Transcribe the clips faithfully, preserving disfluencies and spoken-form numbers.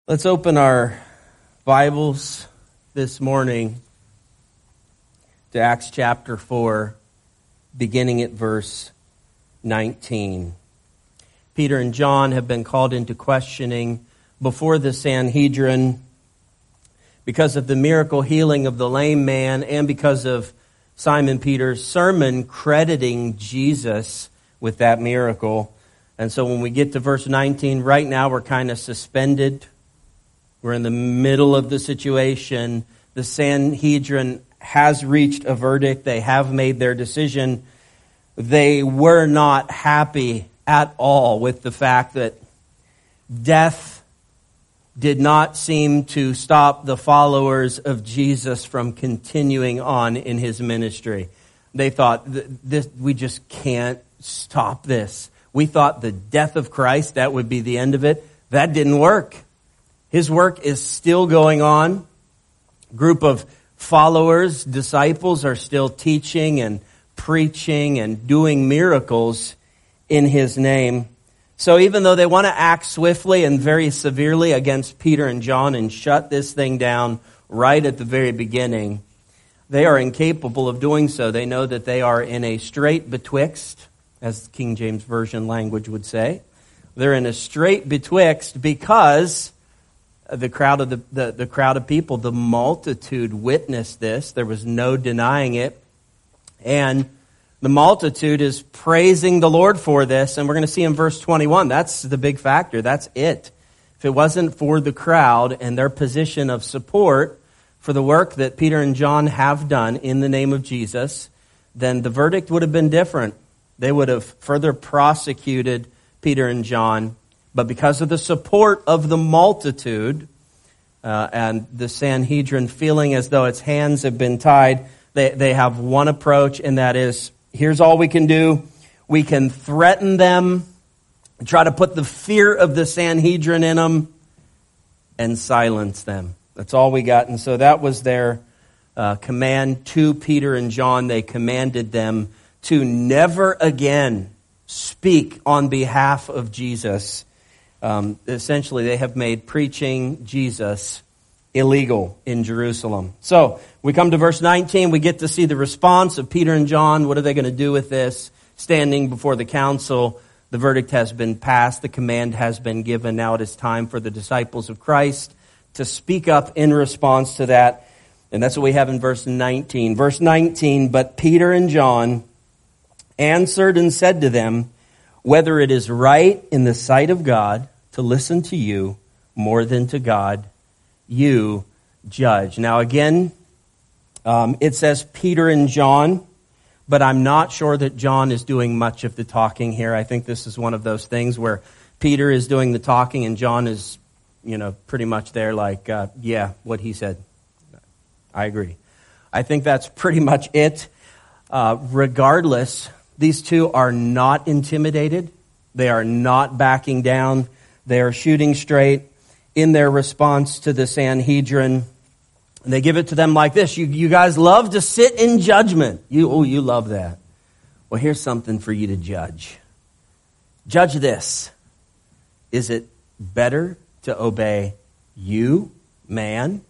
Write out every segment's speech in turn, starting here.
Let's open our Bibles this morning to Acts chapter four, beginning at verse nineteen. Peter and John have been called into questioning before the Sanhedrin because of the miracle healing of the lame man and because of Simon Peter's sermon crediting Jesus with that miracle. And so when we get to verse nineteen, right now we're kind of suspended. We're in the middle of the situation. The Sanhedrin has reached a verdict. They have made their decision. They were not happy at all with the fact that death did not seem to stop the followers of Jesus from continuing on in his ministry. They thought, this, we just can't stop this. We thought the death of Christ, that would be the end of it. That didn't work. His work is still going on. A group of followers, disciples, are still teaching and preaching and doing miracles in his name. So even though they want to act swiftly and very severely against Peter and John and shut this thing down right at the very beginning, they are incapable of doing so. They know that they are in a strait betwixt, as the King James Version language would say. They're in a strait betwixt because The crowd of the, the, the crowd of people, the multitude witnessed this. There was no denying it. And the multitude is praising the Lord for this. And we're going to see in verse twenty-one, that's the big factor. That's it. If it wasn't for the crowd and their position of support for the work that Peter and John have done in the name of Jesus, then the verdict would have been different. They would have further prosecuted Peter and John. But because of the support of the multitude uh, and the Sanhedrin feeling as though its hands have been tied, they, they have one approach, and that is, here's all we can do. We can threaten them, try to put the fear of the Sanhedrin in them, and silence them. That's all we got. And so that was their uh, command to Peter and John. They commanded them to never again speak on behalf of Jesus. Um, essentially, they have made preaching Jesus illegal in Jerusalem. So, we come to verse nineteen. We get to see the response of Peter and John. What are they going to do with this? Standing before the council, the verdict has been passed. The command has been given. Now it is time for the disciples of Christ to speak up in response to that. And that's what we have in verse nineteen. Verse nineteen, but Peter and John answered and said to them, whether it is right in the sight of God to listen to you more than to God, you judge. Now again, um, it says Peter and John, but I'm not sure that John is doing much of the talking here. I think this is one of those things where Peter is doing the talking and John is, you know, pretty much there like, uh, yeah, what he said. I agree. I think that's pretty much it. Uh, regardless, these two are not intimidated. They are not backing down. They are shooting straight in their response to the Sanhedrin. And they give it to them like this. You, you guys love to sit in judgment. You, oh, you love that. Well, here's something for you to judge. Judge this. Is it better to obey you, man,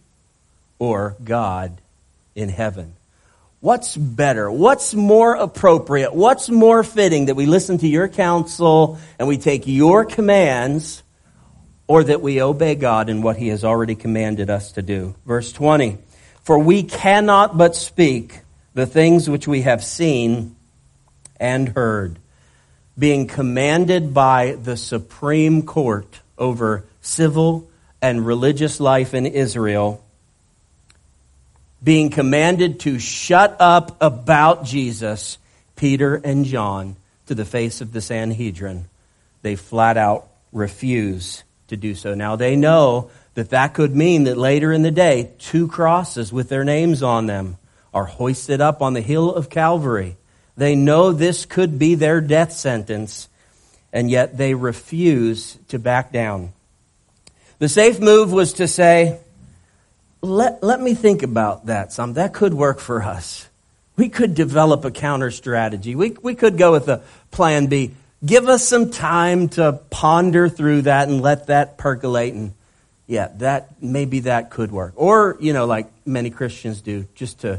or God in heaven? What's better? What's more appropriate? What's more fitting, that we listen to your counsel and we take your commands, or that we obey God in what he has already commanded us to do? Verse twenty, for we cannot but speak the things which we have seen and heard, being commanded by the Supreme Court over civil and religious life in Israel, being commanded to shut up about Jesus, Peter and John, to the face of the Sanhedrin, they flat out refuse to do so. Now they know that that could mean that later in the day, two crosses with their names on them are hoisted up on the hill of Calvary. They know this could be their death sentence, and yet they refuse to back down. The safe move was to say, Let, let me think about that some. That could work for us. We could develop a counter strategy. We, we could go with a plan B. Give us some time to ponder through that and let that percolate. And yeah, that maybe that could work. Or, you know, like many Christians do, just to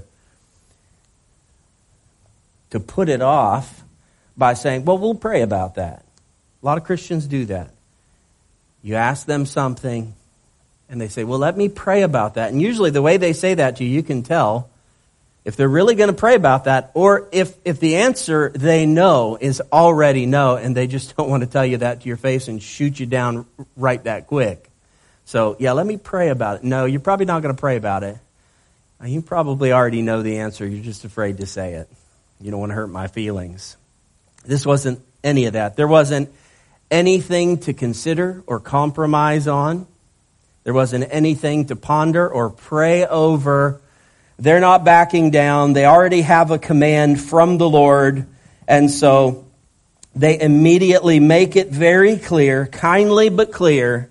to put it off by saying, well, we'll pray about that. A lot of Christians do that. You ask them something, and they say, well, let me pray about that. And usually the way they say that to you, you can tell if they're really going to pray about that, or if, if the answer they know is already no, and they just don't want to tell you that to your face and shoot you down right that quick. So, yeah, let me pray about it. No, you're probably not going to pray about it. You probably already know the answer. You're just afraid to say it. You don't want to hurt my feelings. This wasn't any of that. There wasn't anything to consider or compromise on. There wasn't anything to ponder or pray over. They're not backing down. They already have a command from the Lord. And so they immediately make it very clear, kindly but clear,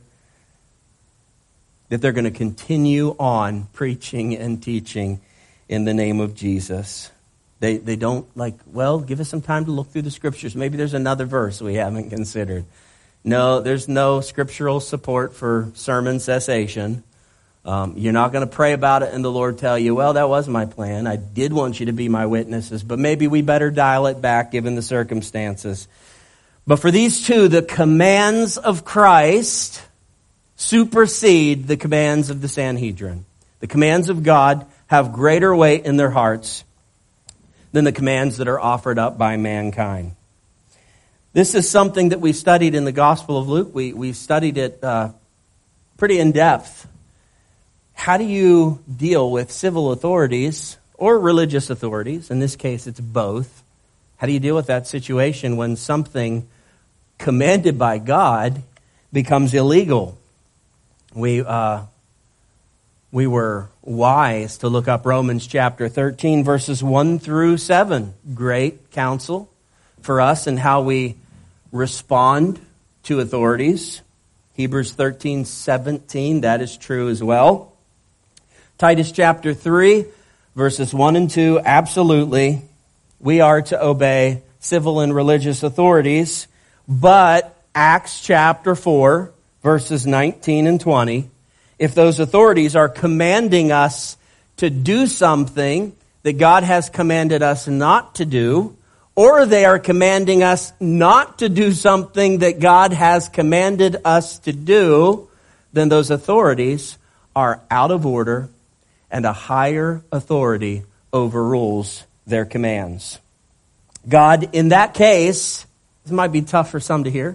that they're going to continue on preaching and teaching in the name of Jesus. They they don't like, well, give us some time to look through the scriptures. Maybe there's another verse we haven't considered. No, there's no scriptural support for sermon cessation. Um, you're not going to pray about it and the Lord tell you, well, that was my plan. I did want you to be my witnesses, but maybe we better dial it back given the circumstances. But for these two, the commands of Christ supersede the commands of the Sanhedrin. The commands of God have greater weight in their hearts than the commands that are offered up by mankind. This is something that we studied in the Gospel of Luke. We we studied it uh, pretty in depth. How do you deal with civil authorities or religious authorities? In this case, it's both. How do you deal with that situation when something commanded by God becomes illegal? We uh, we were wise to look up Romans chapter thirteen, verses one through seven. Great counsel for us and how we respond to authorities. Hebrews thirteen seventeen, that is true as well. Titus chapter three, verses one and two, absolutely. We are to obey civil and religious authorities. But Acts chapter four, verses nineteen and twenty, if those authorities are commanding us to do something that God has commanded us not to do, or they are commanding us not to do something that God has commanded us to do, then those authorities are out of order and a higher authority overrules their commands. God, in that case, this might be tough for some to hear,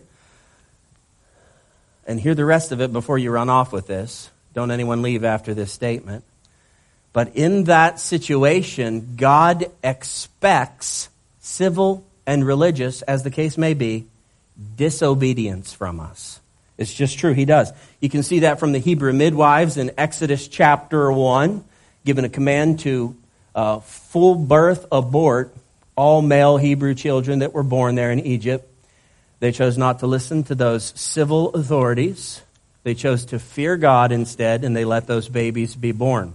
and hear the rest of it before you run off with this. Don't anyone leave after this statement. But in that situation, God expects civil and religious, as the case may be, disobedience from us. It's just true. He does. You can see that from the Hebrew midwives in Exodus chapter one, given a command to uh, full birth abort all male Hebrew children that were born there in Egypt. They chose not to listen to those civil authorities. They chose to fear God instead, and they let those babies be born.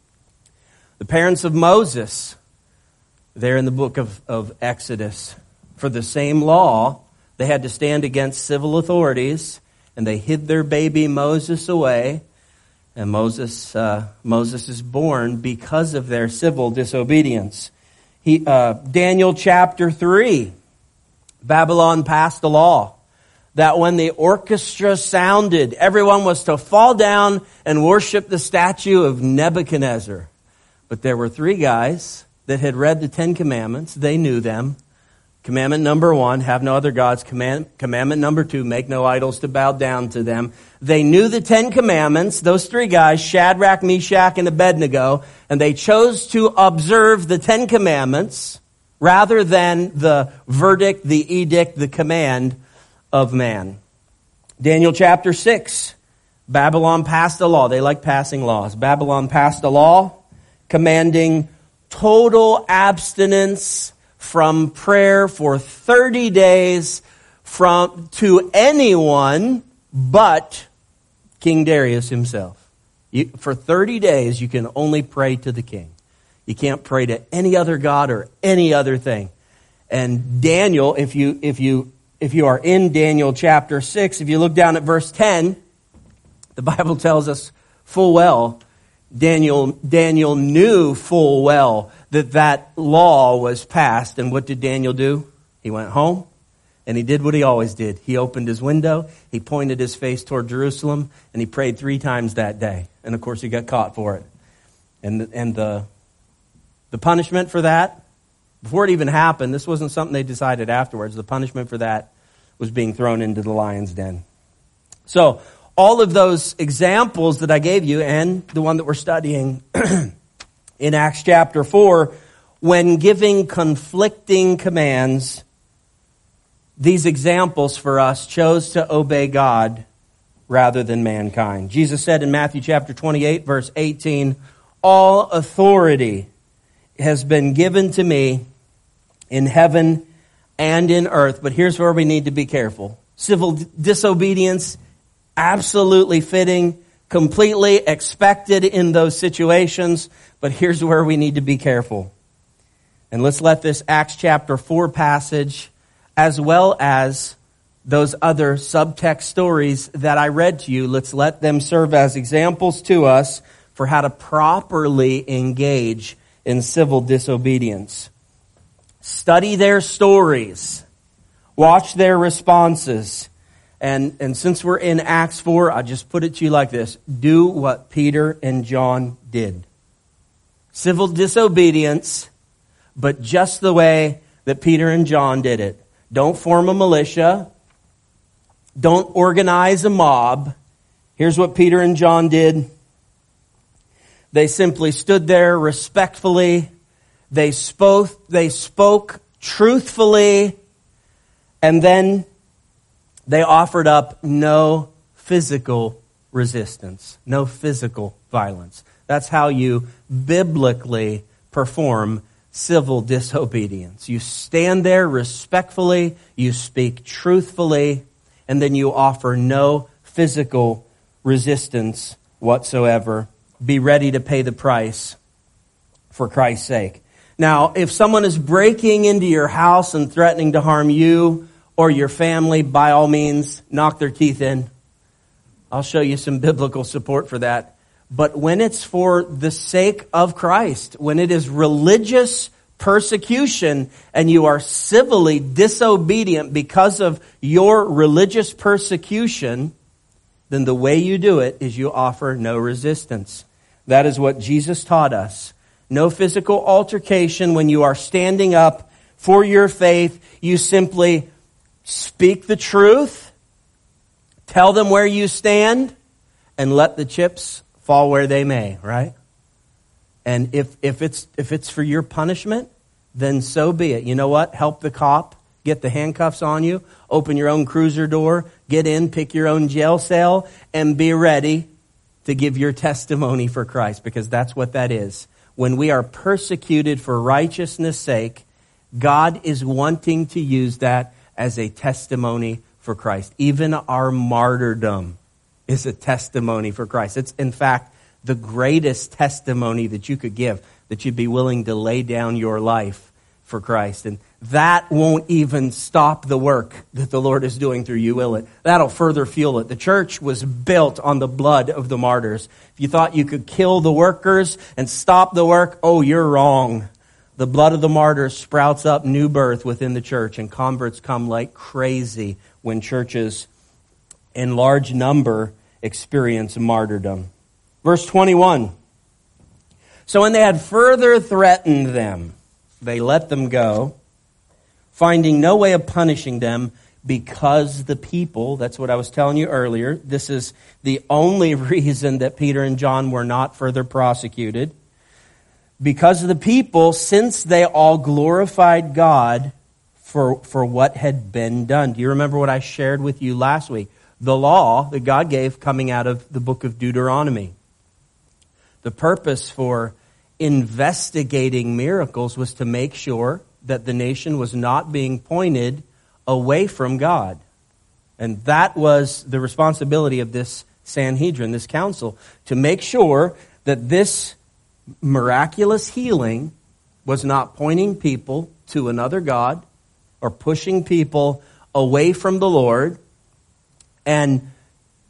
The parents of Moses, there in the book of, of Exodus, for the same law, they had to stand against civil authorities, and they hid their baby Moses away. And Moses, uh, Moses is born because of their civil disobedience. He, uh, Daniel chapter three, Babylon passed a law that when the orchestra sounded, everyone was to fall down and worship the statue of Nebuchadnezzar. But there were three guys that had read the Ten Commandments. They knew them. Commandment number one, have no other gods. Command, commandment number two, make no idols to bow down to them. They knew the Ten Commandments, those three guys, Shadrach, Meshach, and Abednego, and they chose to observe the Ten Commandments rather than the verdict, the edict, the command of man. Daniel chapter six, Babylon passed a law. They like passing laws. Babylon passed a law commanding total abstinence from prayer for thirty days from to anyone but King Darius himself. You, for thirty days, you can only pray to the king. You can't pray to any other god or any other thing. And Daniel, if you if you if you are in Daniel chapter six, if you look down at verse ten, The Bible tells us full well, Daniel, Daniel knew full well that that law was passed. And what did Daniel do? He went home and he did what he always did. He opened his window, he pointed his face toward Jerusalem, and he prayed three times that day. And of course he got caught for it. And, and the, the punishment for that, before it even happened, this wasn't something they decided afterwards. The punishment for that was being thrown into the lion's den. So, all of those examples that I gave you and the one that we're studying in Acts chapter four, when giving conflicting commands, these examples for us chose to obey God rather than mankind. Jesus said in Matthew chapter twenty-eight, verse eighteen, all authority has been given to me in heaven and in earth. But here's where we need to be careful. Civil disobedience, absolutely fitting, completely expected in those situations. But here's where we need to be careful. And let's let this Acts chapter four passage, as well as those other subtext stories that I read to you, let's let them serve as examples to us for how to properly engage in civil disobedience. Study their stories. Watch their responses. And, and since we're in Acts four, I'll just put it to you like this. Do what Peter and John did. Civil disobedience, but just the way that Peter and John did it. Don't form a militia. Don't organize a mob. Here's what Peter and John did. They simply stood there respectfully. They spoke, they spoke truthfully, and then they offered up no physical resistance, no physical violence. That's how you biblically perform civil disobedience. You stand there respectfully, you speak truthfully, and then you offer no physical resistance whatsoever. Be ready to pay the price for Christ's sake. Now, if someone is breaking into your house and threatening to harm you or your family, by all means, knock their teeth in. I'll show you some biblical support for that. But when it's for the sake of Christ, when it is religious persecution and you are civilly disobedient because of your religious persecution, then the way you do it is you offer no resistance. That is what Jesus taught us. No physical altercation when you are standing up for your faith. You simply speak the truth, tell them where you stand, and let the chips fall where they may, right? And if, if it's if it's for your punishment, then so be it. You know what? Help the cop, get the handcuffs on you, open your own cruiser door, get in, pick your own jail cell, and be ready to give your testimony for Christ, because that's what that is. When we are persecuted for righteousness' sake, God is wanting to use that as a testimony for Christ. Even our martyrdom is a testimony for Christ. It's, in fact, the greatest testimony that you could give, that you'd be willing to lay down your life for Christ. And that won't even stop the work that the Lord is doing through you, will it? That'll further fuel it. The church was built on the blood of the martyrs. If you thought you could kill the workers and stop the work, oh, you're wrong. The blood of the martyrs sprouts up new birth within the church, and converts come like crazy when churches in large number experience martyrdom. Verse twenty-one. So when they had further threatened them, they let them go, finding no way of punishing them because the people, that's what I was telling you earlier, this is the only reason that Peter and John were not further prosecuted. Because of the people, since they all glorified God for, for what had been done. Do you remember what I shared with you last week? The law that God gave coming out of the book of Deuteronomy. The purpose for investigating miracles was to make sure that the nation was not being pointed away from God. And that was the responsibility of this Sanhedrin, this council, to make sure that this miraculous healing was not pointing people to another God or pushing people away from the Lord. And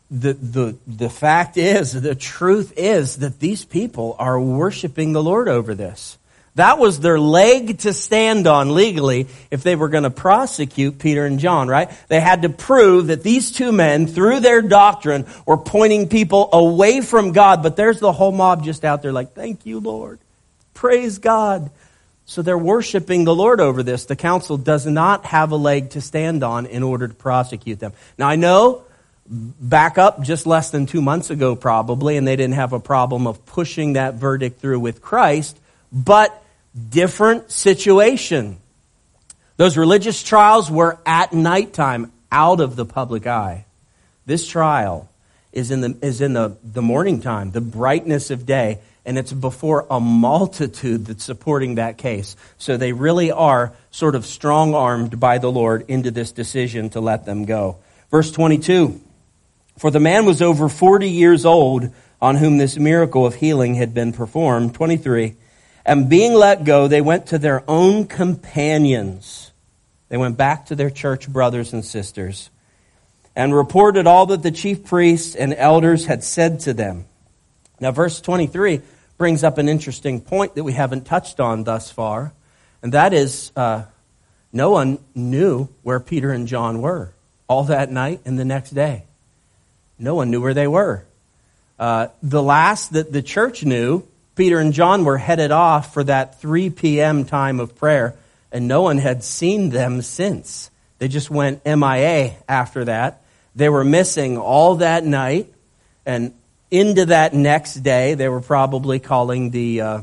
the, the, the fact is, the truth is that these people are worshiping the Lord over this. That was their leg to stand on legally if they were going to prosecute Peter and John, right? They had to prove that these two men, through their doctrine, were pointing people away from God. But there's the whole mob just out there like, thank you, Lord. Praise God. So they're worshiping the Lord over this. The council does not have a leg to stand on in order to prosecute them. Now, I know, back up just less than two months ago probably, and they didn't have a problem of pushing that verdict through with Christ, but different situation. Those religious trials were at nighttime, out of the public eye. This trial is in the is in the, the morning time, the brightness of day, and it's before a multitude that's supporting that case. So they really are sort of strong-armed by the Lord into this decision to let them go. Verse twenty-two, for the man was over forty years old on whom this miracle of healing had been performed. twenty-three, and being let go, they went to their own companions. They went back to their church brothers and sisters and reported all that the chief priests and elders had said to them. Now, verse twenty-three brings up an interesting point that we haven't touched on thus far, and that is uh, no one knew where Peter and John were all that night and the next day. No one knew where they were. Uh, the last that the church knew, Peter and John were headed off for that three p.m. time of prayer, and no one had seen them since. They just went M I A after that. They were missing all that night, and into that next day, they were probably calling the uh,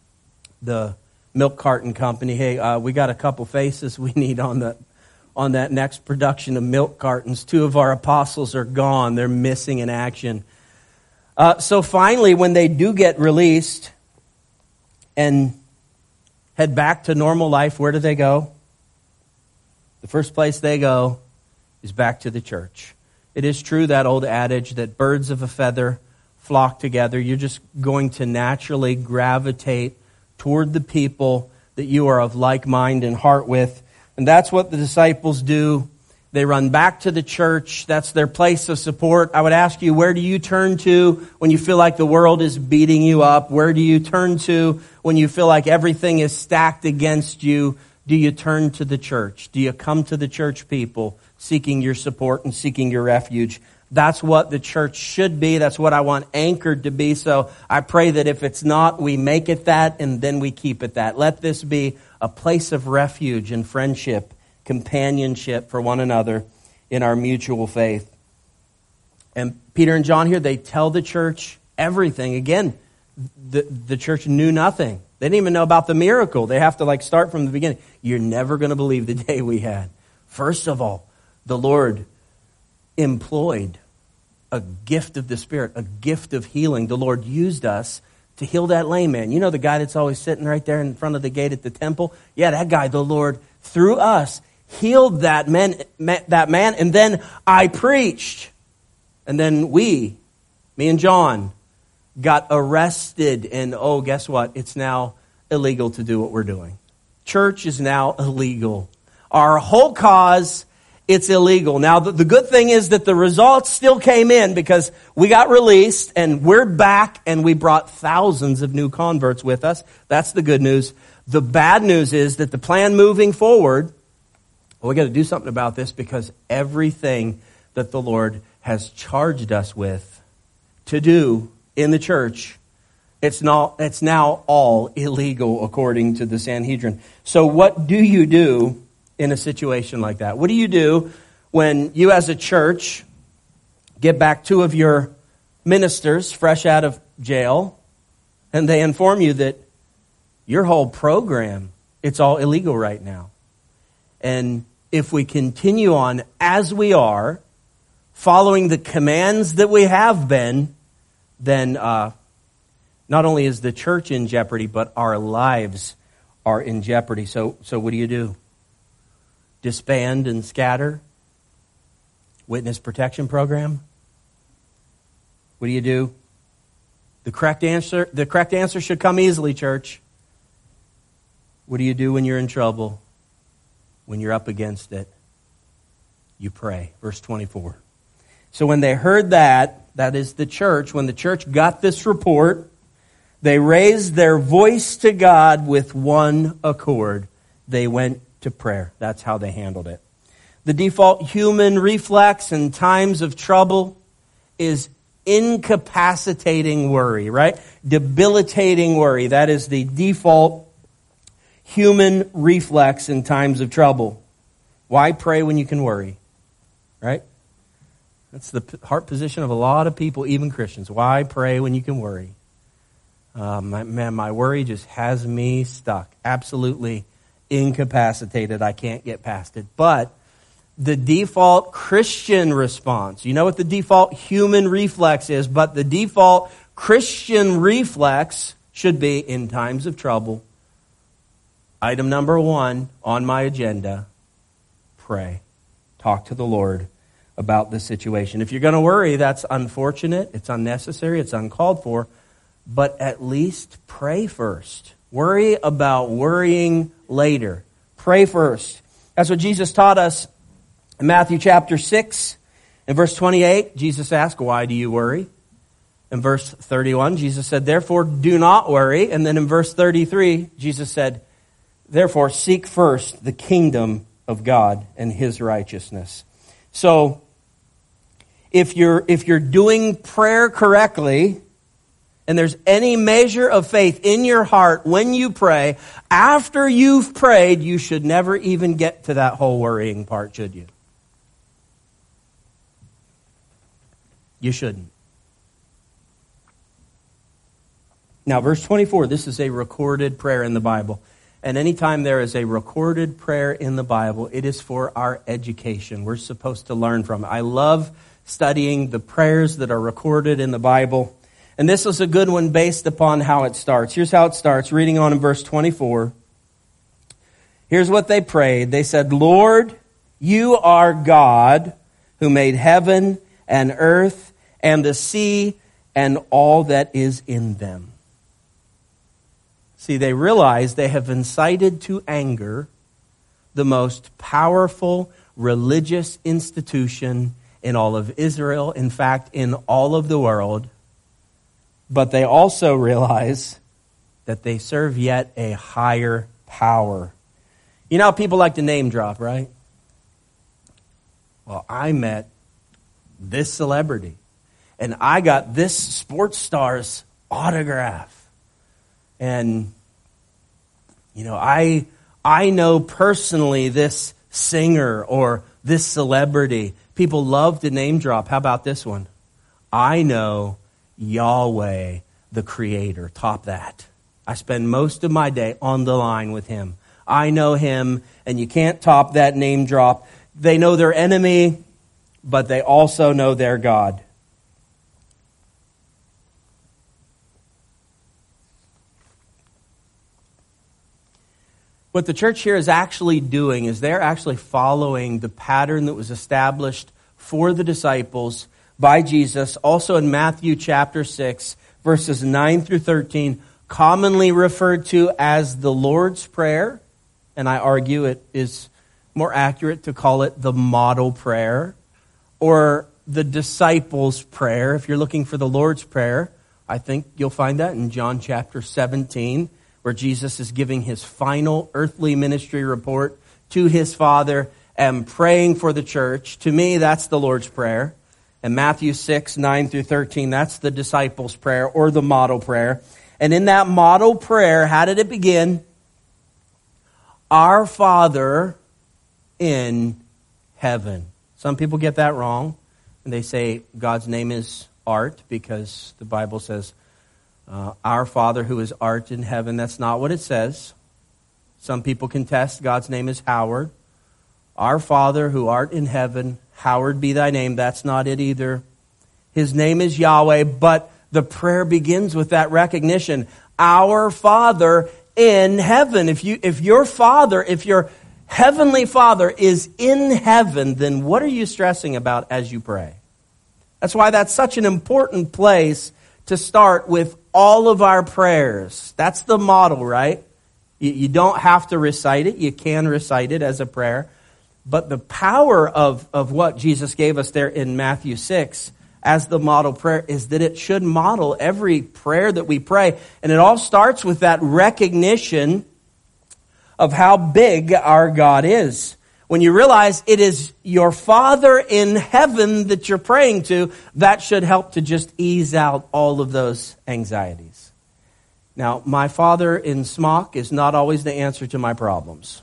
the milk carton company, hey, uh, we got a couple faces we need on the on that next production of milk cartons. Two of our apostles are gone. They're missing in action. Uh, so finally, when they do get released and head back to normal life, where do they go? The first place they go is back to the church. It is true, that old adage that birds of a feather flock together. You're just going to naturally gravitate toward the people that you are of like mind and heart with. And that's what the disciples do. They run back to the church. That's their place of support. I would ask you, where do you turn to when you feel like the world is beating you up? Where do you turn to when you feel like everything is stacked against you? Do you turn to the church? Do you come to the church people seeking your support and seeking your refuge? That's what the church should be. That's what I want anchored to be. So I pray that if it's not, we make it that, and then we keep it that. Let this be a place of refuge and friendship, companionship for one another in our mutual faith. And Peter and John here, they tell the church everything. Again, the, the church knew nothing. They didn't even know about the miracle. They have to like start from the beginning. You're never going to believe the day we had. First of all, the Lord employed a gift of the Spirit, a gift of healing. The Lord used us to heal that lame man. You know the guy that's always sitting right there in front of the gate at the temple? Yeah, that guy, the Lord, through us, healed that man, that man, and then I preached. And then we, me and John, got arrested, and oh, guess what? It's now illegal to do what we're doing. Church is now illegal. Our whole cause, it's illegal. Now, the, the good thing is that the results still came in because we got released and we're back and we brought thousands of new converts with us. That's the good news. The bad news is that the plan moving forward, well, we got to do something about this because everything that the Lord has charged us with to do in the church, it's not, it's now all illegal according to the Sanhedrin. So what do you do in a situation like that? What do you do when you as a church get back two of your ministers fresh out of jail and they inform you that your whole program, it's all illegal right now? And if we continue on as we are, following the commands that we have been, then uh, not only is the church in jeopardy, but our lives are in jeopardy. So, so what do you do? Disband and scatter? Witness protection program? What do you do? The correct answer, the correct answer should come easily, church. What do you do when you're in trouble? When you're up against it? You pray. Verse twenty-four. So when they heard that, that is the church, when the church got this report, they raised their voice to God with one accord. They went to prayer. That's how they handled it. The default human reflex in times of trouble is incapacitating worry, right? Debilitating worry. That is the default human reflex in times of trouble. Why pray when you can worry? Right? That's the heart position of a lot of people, even Christians. Why pray when you can worry? Uh, my, man, my worry just has me stuck. Absolutely incapacitated. I can't get past it. But the default Christian response, you know what the default human reflex is, but the default Christian reflex should be, in times of trouble, item number one on my agenda, pray. Talk to the Lord about the situation. If you're going to worry, that's unfortunate, it's unnecessary, it's uncalled for, but at least pray first. Worry about worrying later. Pray first. That's what Jesus taught us in Matthew chapter six. In verse twenty-eight, Jesus asked, why do you worry? In verse thirty-one, Jesus said, therefore do not worry. And then in verse thirty-three, Jesus said, therefore seek first the kingdom of God and His righteousness. So, if you're, if you're doing prayer correctly, and there's any measure of faith in your heart when you pray, after you've prayed, you should never even get to that whole worrying part, should you? You shouldn't. Now, verse twenty-four, this is a recorded prayer in the Bible. And anytime there is a recorded prayer in the Bible, it is for our education. We're supposed to learn from it. I love studying the prayers that are recorded in the Bible. And this is a good one based upon how it starts. Here's how it starts, reading on in verse twenty-four. Here's what they prayed. They said, Lord, you are God who made heaven and earth and the sea and all that is in them. See, they realize they have incited to anger the most powerful religious institution in all of Israel, in fact, in all of the world. But they also realize that they serve yet a higher power. You know how people like to name drop, right? Well, I met this celebrity, and I got this sports star's autograph. And, you know, I I know personally this singer or this celebrity. People love to name drop. How about this one? I know Yahweh, the Creator. Top that. I spend most of my day on the line with Him. I know Him, and you can't top that name drop. They know their enemy, but they also know their God. What the church here is actually doing is they're actually following the pattern that was established for the disciples by Jesus, also in Matthew chapter six, verses nine through thirteen, commonly referred to as the Lord's Prayer. And I argue it is more accurate to call it the model prayer or the disciples' prayer. If you're looking for the Lord's Prayer, I think you'll find that in John chapter seventeen, where Jesus is giving His final earthly ministry report to His Father and praying for the church. To me, that's the Lord's Prayer. And Matthew six, nine through thirteen, that's the disciples' prayer or the model prayer. And in that model prayer, how did it begin? Our Father in heaven. Some people get that wrong. And they say God's name is Art because the Bible says, uh, our Father who is art in heaven. That's not what it says. Some people contest God's name is Howard. Our Father who art in heaven, hallowed be thy name. That's not it either. His name is Yahweh, but the prayer begins with that recognition. Our Father in heaven. If you, if your Father, if your Heavenly Father is in heaven, then what are you stressing about as you pray? That's why that's such an important place to start with all of our prayers. That's the model, right? You, you don't have to recite it. You can recite it as a prayer. But the power of, of what Jesus gave us there in Matthew six as the model prayer is that it should model every prayer that we pray. And it all starts with that recognition of how big our God is. When you realize it is your Father in heaven that you're praying to, that should help to just ease out all of those anxieties. Now, my Father in smock is not always the answer to my problems.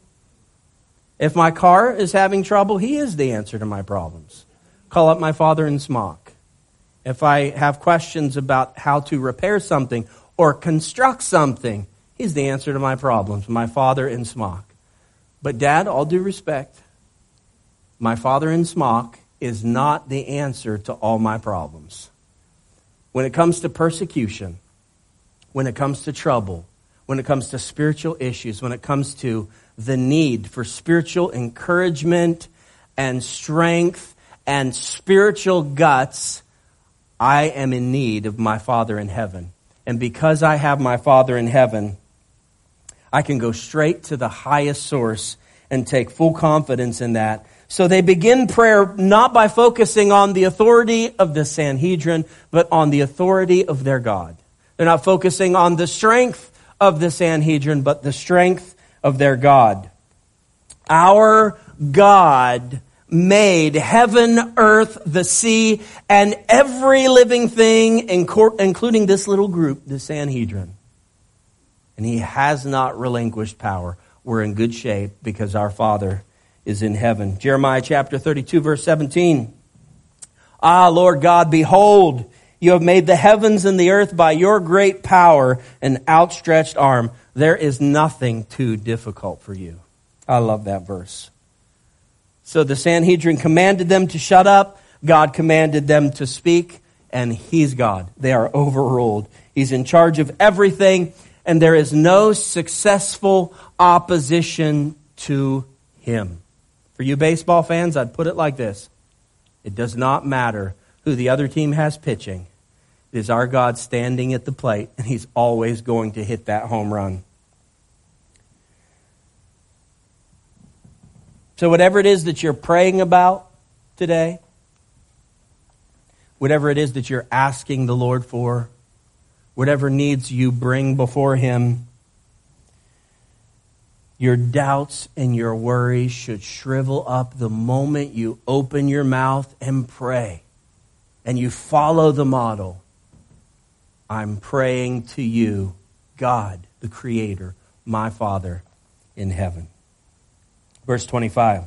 If my car is having trouble, He is the answer to my problems. Call up my Father in smock. If I have questions about how to repair something or construct something, He's the answer to my problems, my Father in smock. But Dad, all due respect, my Father in smock is not the answer to all my problems. When it comes to persecution, when it comes to trouble, when it comes to spiritual issues, when it comes to the need for spiritual encouragement and strength and spiritual guts, I am in need of my Father in heaven. And because I have my Father in heaven, I can go straight to the highest source and take full confidence in that. So they begin prayer not by focusing on the authority of the Sanhedrin, but on the authority of their God. They're not focusing on the strength of the Sanhedrin, but the strength of their God. Our God made heaven, earth, the sea, and every living thing, including this little group, the Sanhedrin. And He has not relinquished power. We're in good shape because our Father is in heaven. Jeremiah chapter thirty-two, verse seventeen. Ah, Lord God, behold, you have made the heavens and the earth by your great power and outstretched arm. There is nothing too difficult for you. I love that verse. So the Sanhedrin commanded them to shut up. God commanded them to speak. And He's God. They are overruled. He's in charge of everything. And there is no successful opposition to Him. For you baseball fans, I'd put it like this. It does not matter who the other team has pitching. It is our God standing at the plate, and He's always going to hit that home run. So whatever it is that you're praying about today, whatever it is that you're asking the Lord for, whatever needs you bring before Him, your doubts and your worries should shrivel up the moment you open your mouth and pray. And you follow the model. I'm praying to you, God, the Creator, my Father in heaven. Verse twenty-five.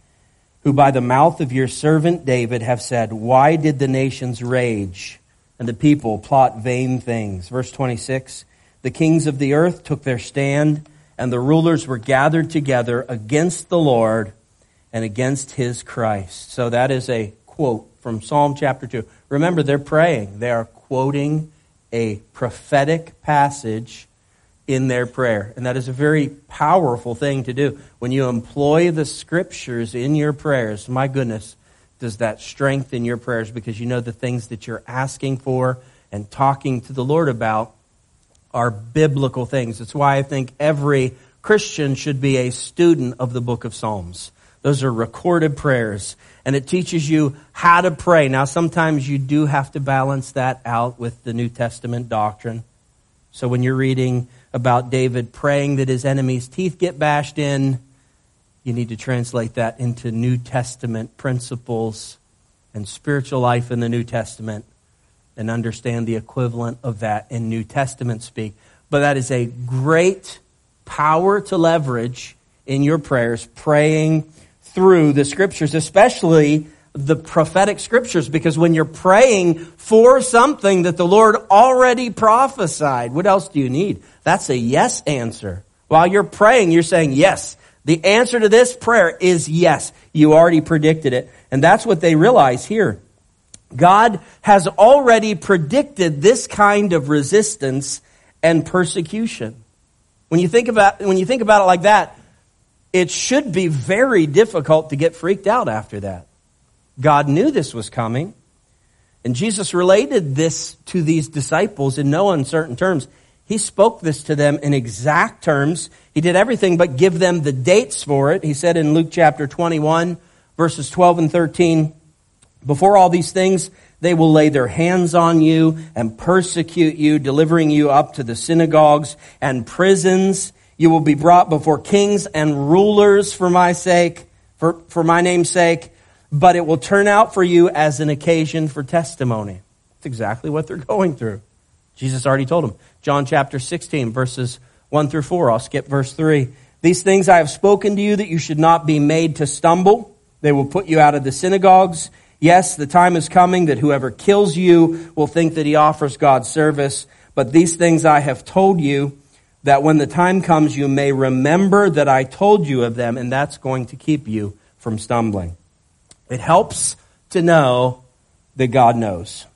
Who by the mouth of your servant David have said, why did the nations rage and the people plot vain things? Verse twenty-six. The kings of the earth took their stand, and the rulers were gathered together against the Lord and against His Christ. So that is a quote from Psalm chapter two. Remember, they're praying. They are quoting a prophetic passage in their prayer. And that is a very powerful thing to do. When you employ the Scriptures in your prayers, my goodness, does that strengthen your prayers, because you know the things that you're asking for and talking to the Lord about are biblical things. That's why I think every Christian should be a student of the book of Psalms. Those are recorded prayers, and it teaches you how to pray. Now, sometimes you do have to balance that out with the New Testament doctrine. So when you're reading about David praying that his enemies' teeth get bashed in, you need to translate that into New Testament principles and spiritual life in the New Testament and understand the equivalent of that in New Testament speak. But that is a great power to leverage in your prayers, praying through the Scriptures, especially the prophetic Scriptures, because when you're praying for something that the Lord already prophesied, what else do you need? That's a yes answer. While you're praying, you're saying, yes, the answer to this prayer is yes. You already predicted it. And that's what they realize here. God has already predicted this kind of resistance and persecution. When you think about, when you think about it like that, it should be very difficult to get freaked out after that. God knew this was coming. And Jesus related this to these disciples in no uncertain terms. He spoke this to them in exact terms. He did everything but give them the dates for it. He said in Luke chapter twenty-one, verses twelve and thirteen, before all these things, they will lay their hands on you and persecute you, delivering you up to the synagogues and prisons. You will be brought before kings and rulers for my sake, for, for my name's sake, but it will turn out for you as an occasion for testimony. That's exactly what they're going through. Jesus already told them. John chapter sixteen, verses one through four. I'll skip verse three. These things I have spoken to you that you should not be made to stumble. They will put you out of the synagogues. Yes, the time is coming that whoever kills you will think that he offers God service. But these things I have told you, that when the time comes you may remember that I told you of them, and that's going to keep you from stumbling. It helps to know that God knows.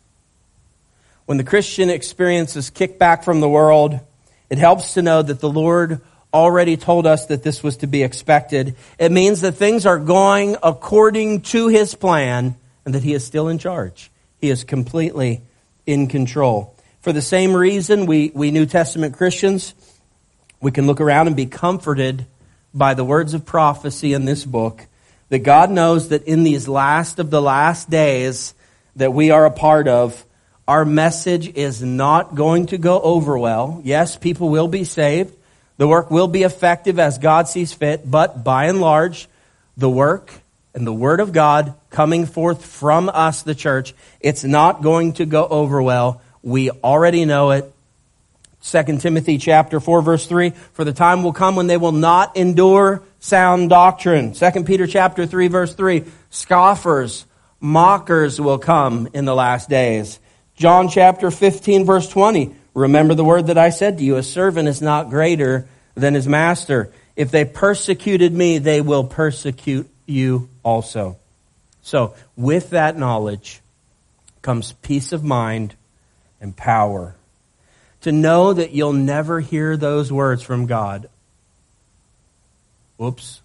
When the Christian experiences kickback from the world, it helps to know that the Lord already told us that this was to be expected. It means that things are going according to his plan and that he is still in charge. He is completely in control. For the same reason, we, we New Testament Christians, we can look around and be comforted by the words of prophecy in this book, that God knows that in these last of the last days that we are a part of, our message is not going to go over well. Yes, people will be saved. The work will be effective as God sees fit. But by and large, the work and the word of God coming forth from us, the church, it's not going to go over well. We already know it. Second Timothy chapter four, verse three, for the time will come when they will not endure sound doctrine. Second Peter chapter three, verse three, scoffers, mockers will come in the last days. John chapter fifteen, verse twenty, remember the word that I said to you, a servant is not greater than his master. If they persecuted me, they will persecute you also. So with that knowledge comes peace of mind and power. To know that you'll never hear those words from God. Whoops.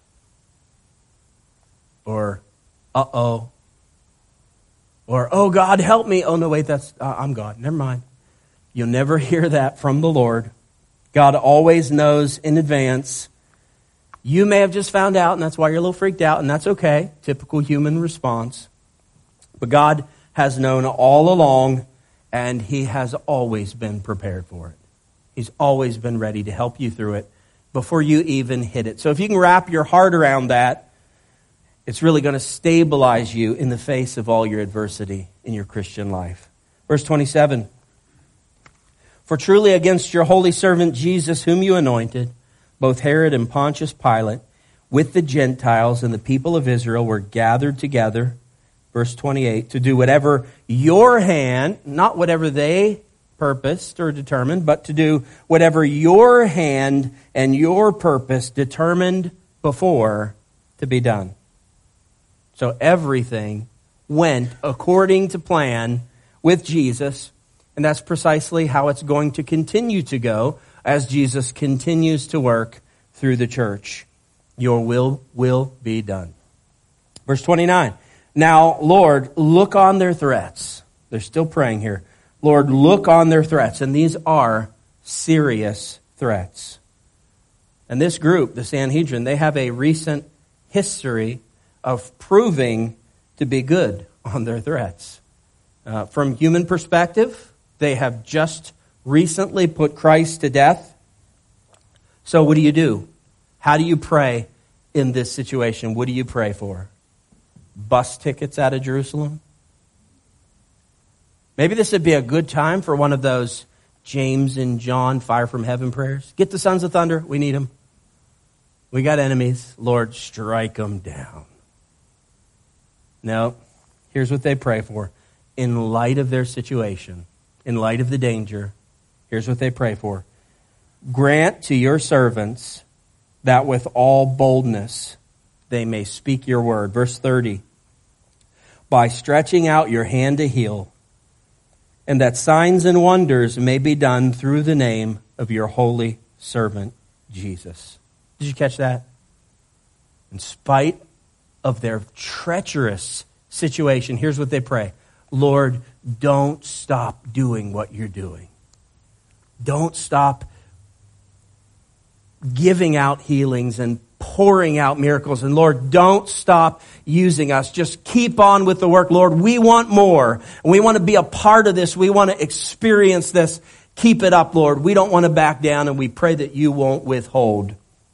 Or, uh-oh. Or, oh, God, help me. Oh, no, wait, that's uh, I'm God. Never mind. You'll never hear that from the Lord. God always knows in advance. You may have just found out, and that's why you're a little freaked out, and that's okay. Typical human response. But God has known all along, and he has always been prepared for it. He's always been ready to help you through it before you even hit it. So if you can wrap your heart around that, it's really going to stabilize you in the face of all your adversity in your Christian life. Verse twenty-seven. For truly against your holy servant Jesus, whom you anointed, both Herod and Pontius Pilate, with the Gentiles and the people of Israel were gathered together, verse twenty-eight, to do whatever your hand, not whatever they purposed or determined, but to do whatever your hand and your purpose determined before to be done. So everything went according to plan with Jesus, and that's precisely how it's going to continue to go as Jesus continues to work through the church. Your will will be done. Verse twenty-nine. Now, Lord, look on their threats. They're still praying here. Lord, look on their threats. And these are serious threats. And this group, the Sanhedrin, they have a recent history of proving to be good on their threats. Uh, from human perspective, they have just recently put Christ to death. So what do you do? How do you pray in this situation? What do you pray for? Bus tickets out of Jerusalem? Maybe this would be a good time for one of those James and John fire from heaven prayers. Get the sons of thunder. We need them. We got enemies. Lord, strike them down. No, here's what they pray for. In light of their situation, in light of the danger, here's what they pray for. Grant to your servants that with all boldness they may speak your word. Verse thirty. By stretching out your hand to heal, and that signs and wonders may be done through the name of your holy servant, Jesus. Did you catch that? In spite of their treacherous situation, here's what they pray. Lord, don't stop doing what you're doing. Don't stop giving out healings and pouring out miracles. And Lord, don't stop using us. Just keep on with the work. Lord, we want more. We want to be a part of this. We want to experience this. Keep it up, Lord. We don't want to back down, and we pray that you won't withhold.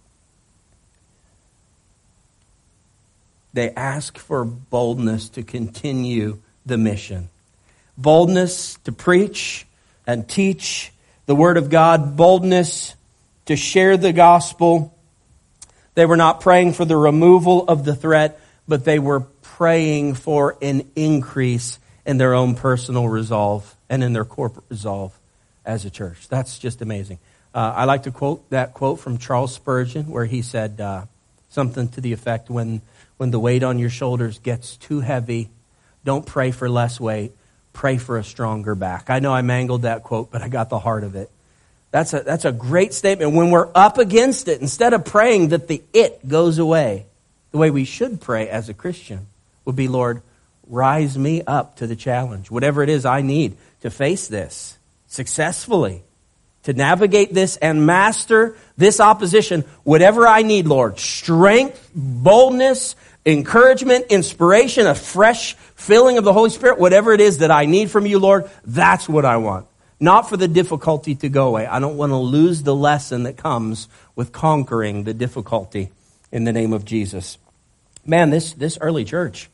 They ask for boldness to continue the mission. Boldness to preach and teach the Word of God. Boldness to share the gospel. They were not praying for the removal of the threat, but they were praying for an increase in their own personal resolve and in their corporate resolve as a church. That's just amazing. Uh, I like to quote that quote from Charles Spurgeon, where he said uh, something to the effect, when, when the weight on your shoulders gets too heavy, don't pray for less weight, pray for a stronger back. I know I mangled that quote, but I got the heart of it. That's a, that's a great statement. When we're up against it, instead of praying that the it goes away, the way we should pray as a Christian would be, Lord, rise me up to the challenge. Whatever it is I need to face this successfully, to navigate this and master this opposition, whatever I need, Lord, strength, boldness, encouragement, inspiration, a fresh filling of the Holy Spirit, whatever it is that I need from you, Lord, that's what I want. Not for the difficulty to go away. I don't want to lose the lesson that comes with conquering the difficulty in the name of Jesus. Man, this, this early church,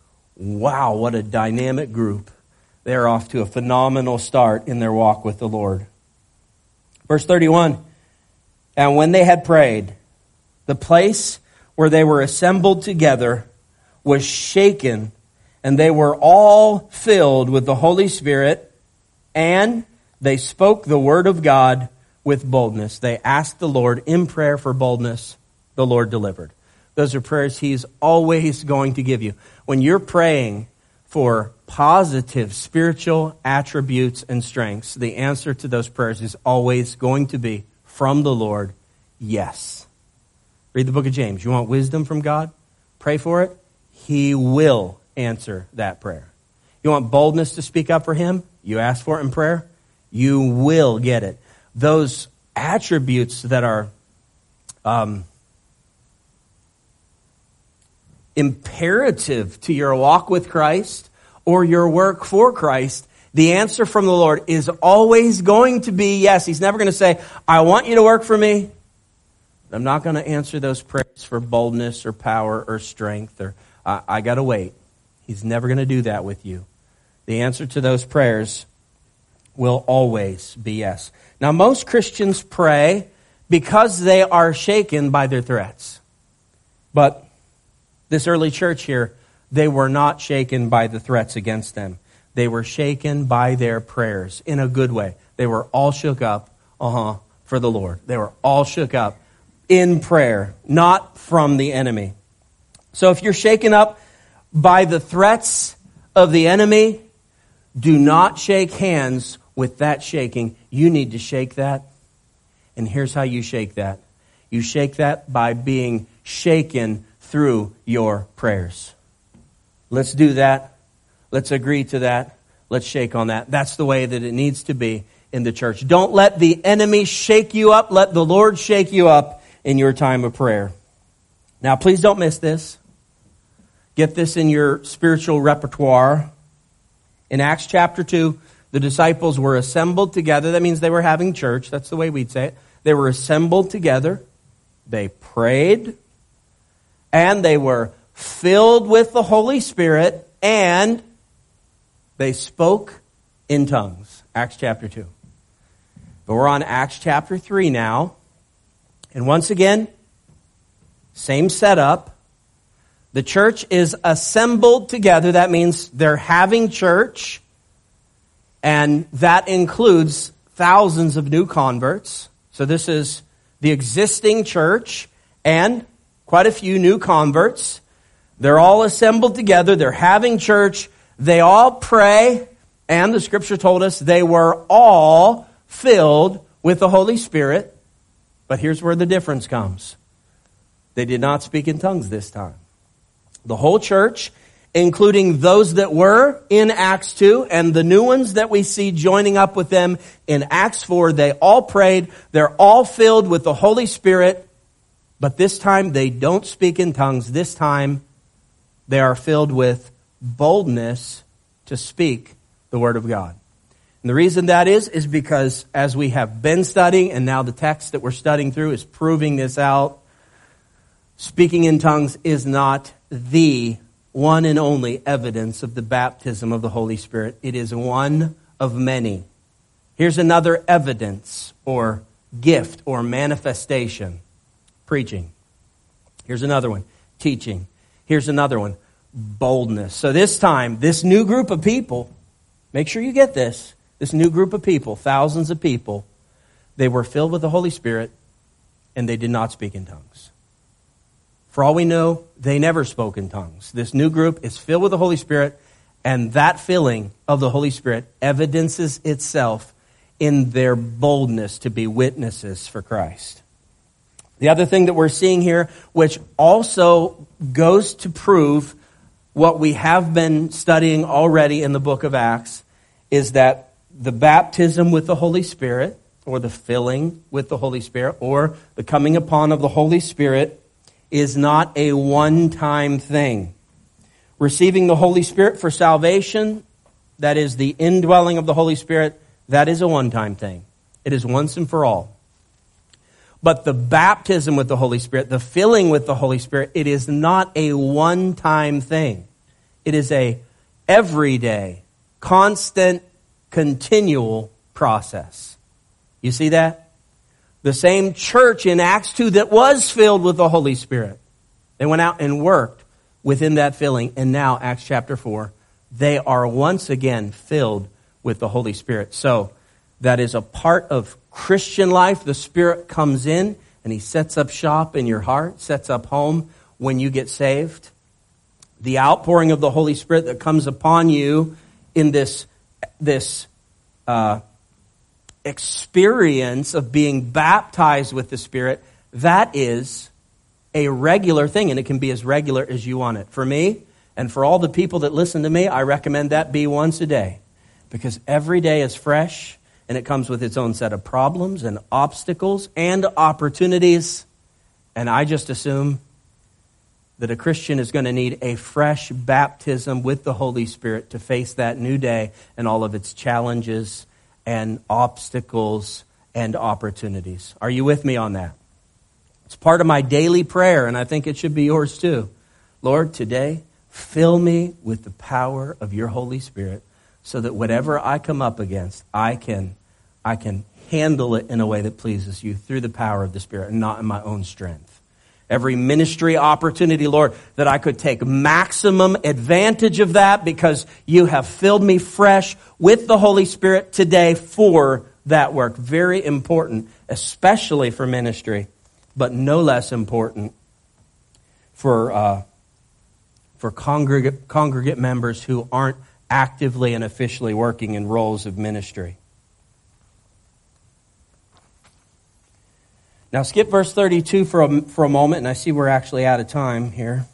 wow, what a dynamic group. They're off to a phenomenal start in their walk with the Lord. Verse thirty-one, and when they had prayed, the place where they were assembled together was shaken, and they were all filled with the Holy Spirit, and they spoke the word of God with boldness. They asked the Lord in prayer for boldness. The Lord delivered. Those are prayers He's always going to give you. When you're praying for positive spiritual attributes and strengths, the answer to those prayers is always going to be from the Lord, yes. Read the book of James. You want wisdom from God? Pray for it. He will answer that prayer. You want boldness to speak up for Him? You ask for it in prayer. You will get it. Those attributes that are um, imperative to your walk with Christ or your work for Christ, the answer from the Lord is always going to be yes. He's never going to say, I want you to work for me. I'm not going to answer those prayers for boldness or power or strength, or uh, I got to wait. He's never going to do that with you. The answer to those prayers will always be yes. Now, most Christians pray because they are shaken by their threats. But this early church here, they were not shaken by the threats against them. They were shaken by their prayers in a good way. They were all shook up, uh-huh, for the Lord. They were all shook up in prayer, not from the enemy. So if you're shaken up by the threats of the enemy, do not shake hands with that shaking. You need to shake that. And here's how you shake that. You shake that by being shaken through your prayers. Let's do that. Let's agree to that. Let's shake on that. That's the way that it needs to be in the church. Don't let the enemy shake you up. Let the Lord shake you up in your time of prayer. Now, please don't miss this. Get this in your spiritual repertoire. In Acts chapter two, the disciples were assembled together. That means they were having church. That's the way we'd say it. They were assembled together. They prayed. And they were filled with the Holy Spirit. And they spoke in tongues. Acts chapter two. But we're on Acts chapter three now. And once again, same setup. The church is assembled together. That means they're having church. And that includes thousands of new converts. So this is the existing church and quite a few new converts. They're all assembled together. They're having church. They all pray. And the scripture told us they were all filled with the Holy Spirit. But here's where the difference comes. They did not speak in tongues this time. The whole church including those that were in Acts two and the new ones that we see joining up with them in Acts four. They all prayed. They're all filled with the Holy Spirit. But this time they don't speak in tongues. This time they are filled with boldness to speak the Word of God. And the reason that is, is because as we have been studying, and now the text that we're studying through is proving this out, speaking in tongues is not the one and only evidence of the baptism of the Holy Spirit. It is one of many. Here's another evidence or gift or manifestation. Preaching. Here's another one. Teaching. Here's another one. Boldness. So this time, this new group of people, make sure you get this, this new group of people, thousands of people, they were filled with the Holy Spirit and they did not speak in tongues. For all we know, they never spoke in tongues. This new group is filled with the Holy Spirit, and that filling of the Holy Spirit evidences itself in their boldness to be witnesses for Christ. The other thing that we're seeing here, which also goes to prove what we have been studying already in the book of Acts, is that the baptism with the Holy Spirit, or the filling with the Holy Spirit, or the coming upon of the Holy Spirit, is not a one-time thing. Receiving the Holy Spirit for salvation, that is the indwelling of the Holy Spirit, that is a one-time thing. It is once and for all. But the baptism with the Holy Spirit, the filling with the Holy Spirit, it is not a one-time thing. It is a everyday, constant, continual process. You see that? The same church in Acts two that was filled with the Holy Spirit, they went out and worked within that filling. And now, Acts chapter four, they are once again filled with the Holy Spirit. So, that is a part of Christian life. The Spirit comes in and He sets up shop in your heart, sets up home when you get saved. The outpouring of the Holy Spirit that comes upon you in this, this uh, experience of being baptized with the Spirit, that is a regular thing, and it can be as regular as you want it. For me, and for all the people that listen to me, I recommend that be once a day, because every day is fresh. And it comes with its own set of problems and obstacles and opportunities. And I just assume that a Christian is going to need a fresh baptism with the Holy Spirit to face that new day and all of its challenges and obstacles and opportunities. Are you with me on that? It's part of my daily prayer, and I think it should be yours too. Lord, today, fill me with the power of your Holy Spirit, so that whatever I come up against, I can, I can handle it in a way that pleases you through the power of the Spirit and not in my own strength. Every ministry opportunity, Lord, that I could take maximum advantage of that because you have filled me fresh with the Holy Spirit today for that work. Very important, especially for ministry, but no less important for uh, for congregate, congregate members who aren't actively and officially working in roles of ministry. Now skip verse thirty-two for a, for a moment, and I see we're actually out of time here.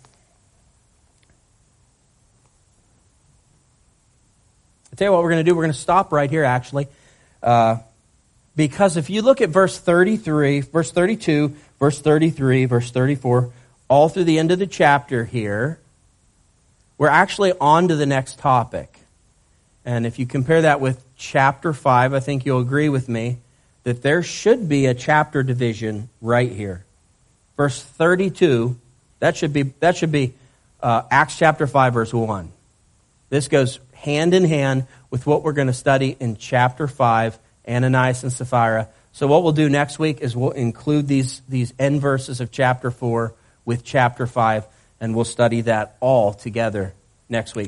I'll tell you what we're going to do. We're going to stop right here, actually. Uh, because if you look at verse thirty-three, verse thirty-two, verse thirty-three, verse thirty-four, all through the end of the chapter here, we're actually on to the next topic. And if you compare that with chapter five, I think you'll agree with me that there should be a chapter division right here. Verse thirty-two, that should be that should be uh, Acts chapter five, verse one. This goes hand in hand with what we're going to study in chapter five, Ananias and Sapphira. So what we'll do next week is we'll include these, these end verses of chapter four with chapter five, and we'll study that all together next week.